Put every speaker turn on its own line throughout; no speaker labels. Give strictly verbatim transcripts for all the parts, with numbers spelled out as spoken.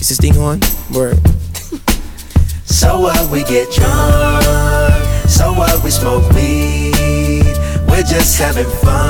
Is this thing on? Word.
So what, we get drunk. So what, we smoke weed. We're just having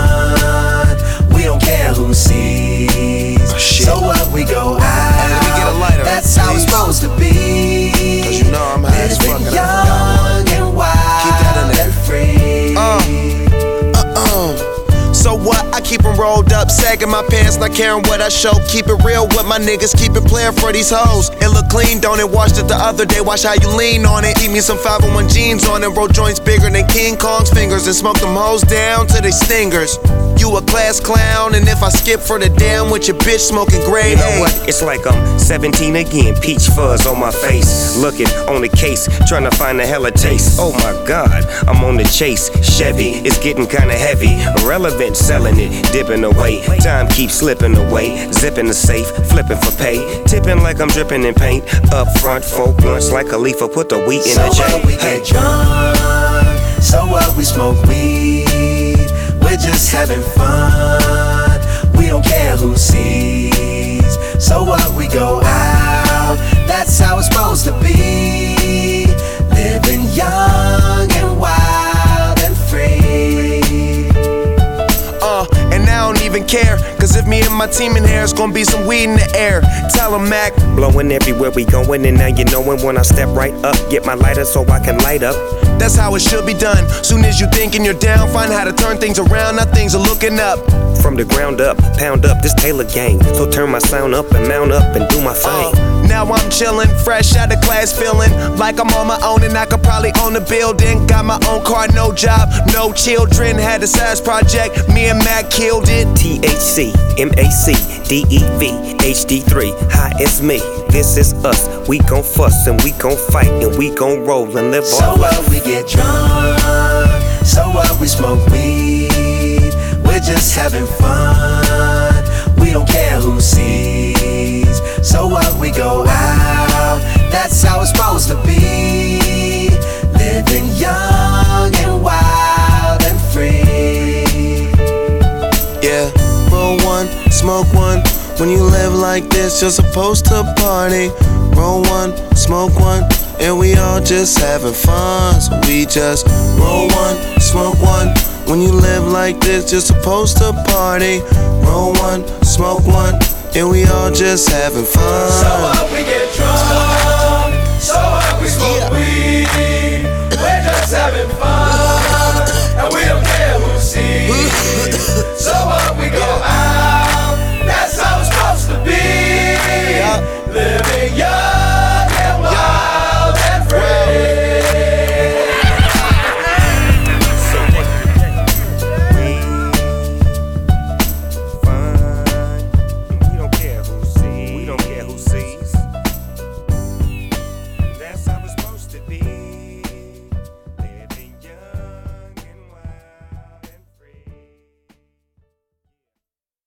fun. We don't care who sees.
Oh, shit.
So what, we go out.
Let me get a lighter,
That's how
please.
it's supposed to be.
Cause you know I'm high as fuck and I
young and wild.
Keep that in there.
And free.
Uh, uh-uh. So what? I keep them rolled up, sagging my pants, not caring what I show. Keep it real with my niggas, keep it playing for these hoes. It look clean, don't it? Washed it the other day, watch how you lean on it. Eat me some five oh one jeans on it, roll joints bigger than King Kong's fingers, and smoke them hoes down to they stingers. You a class clown, and if I skip for the damn with your bitch smoking gray.
You know what? It's like I'm seventeen again, peach fuzz on my face. Looking on the case, trying to find a hella taste. Oh my god, I'm on the chase. Chevy, it's getting kinda heavy. Irrelevant, selling it, dipping away. Time keeps slipping away. Zipping the safe, flipping for pay. Tipping like I'm dripping in paint. Up front, four blunts like a leaf, put the wheat in
so
the J.
what, we
Hey.
get drunk. So what, we smoke weed. We're just having fun. We don't care who sees. So what, we go out. That's how it's supposed to be. Living young and wild and free.
Uh, and I don't even care, cause if me and my team in here, it's gonna be some weed in the air. Tell 'em, Mac.
Blowing everywhere we going, and now you knowin' when I step right up. Get my lighter so I can light up.
That's how it should be done. Soon as you thinking you're down, find how to turn things around. Now things are looking up.
From the ground up, pound up this Taylor gang. So turn my sound up and mount up and do my thing.
Uh, now I'm chillin', fresh out of class, feeling like I'm on my own and I could probably own a building. Got my own car, no job, no children. Had a size project, me and Mac killed it.
T H C, M A C, D E V, H D three. Hi, it's me. This is us. We gon' fuss and we gon' fight and we gon' roll and live
So
our life.
what, we get drunk. So what, we smoke weed. We're just having fun. We don't care who sees. So what, we go out. That's how it's supposed to be. Living young and wild and free.
Yeah, roll one, smoke one. When you live like this, you're supposed to party. Roll one, smoke one, and we all just having fun. So we just roll one, smoke one. When you live like this, you're supposed to party. Roll one, smoke one, and we all just having fun.
So what, we get drunk. So what, we smoke weed. We're just having fun. And we don't care who sees. So what, we go out.